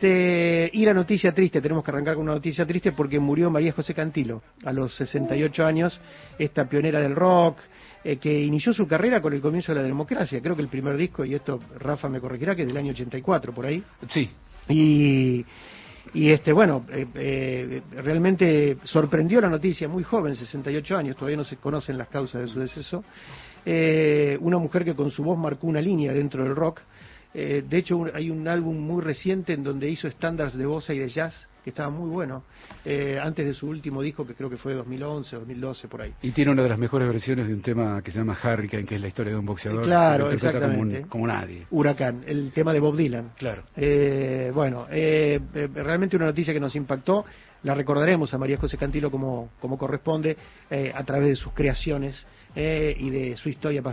Y la noticia triste, tenemos que arrancar con una noticia triste porque murió María José Cantilo a los 68 años, esta pionera del rock, que inició su carrera con el comienzo de la democracia. Creo que el primer disco, y esto Rafa me corregirá, que es del año 84, por ahí. Sí. Bueno, realmente sorprendió la noticia, muy joven, 68 años, todavía no se conocen las causas de su deceso. Una mujer que con su voz marcó una línea dentro del rock. De hecho, hay un álbum muy reciente en donde hizo estándares de bossa y de jazz, que estaba muy bueno, antes de su último disco, que creo que fue de 2011, 2012, por ahí. Y tiene una de las mejores versiones de un tema que se llama Hurricane, que es la historia de un boxeador. Claro, que interpreta exactamente. como nadie. Huracán, el tema de Bob Dylan. Claro. Realmente una noticia que nos impactó. La recordaremos a María José Cantilo como corresponde, a través de sus creaciones y de su historia